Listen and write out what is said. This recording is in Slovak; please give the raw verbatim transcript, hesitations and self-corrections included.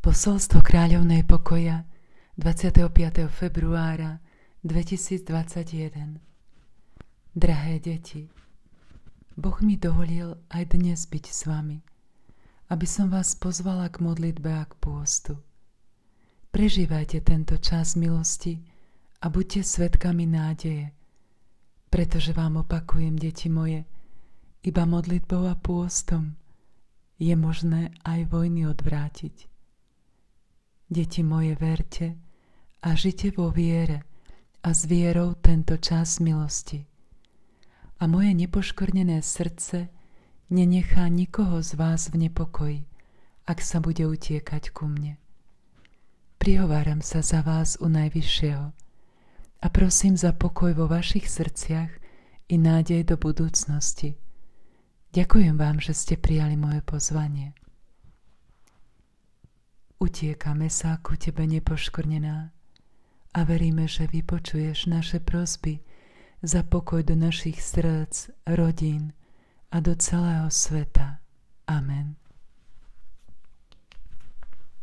Posolstvo kráľovnej pokoja dvadsiateho piateho februára dvetisícdvadsaťjeden. Drahé deti, Boh mi dovolil aj dnes byť s vami, aby som vás pozvala k modlitbe a k pôstu. Prežívajte tento čas milosti a buďte svedkami nádeje, pretože vám opakujem, deti moje, iba modlitbou a pôstom je možné aj vojny odvrátiť. Deti moje, verte a žite vo viere a s vierou tento čas milosti. A moje nepoškvrnené srdce nenechá nikoho z vás v nepokoji, ak sa bude utiekať ku mne. Prihováram sa za vás u Najvyššieho a prosím za pokoj vo vašich srdciach i nádej do budúcnosti. Ďakujem vám, že ste prijali moje pozvanie. Utiekame sa ku Tebe, nepoškvrnená, a veríme, že vypočuješ naše prosby za pokoj do našich srdc, rodín a do celého sveta. Amen.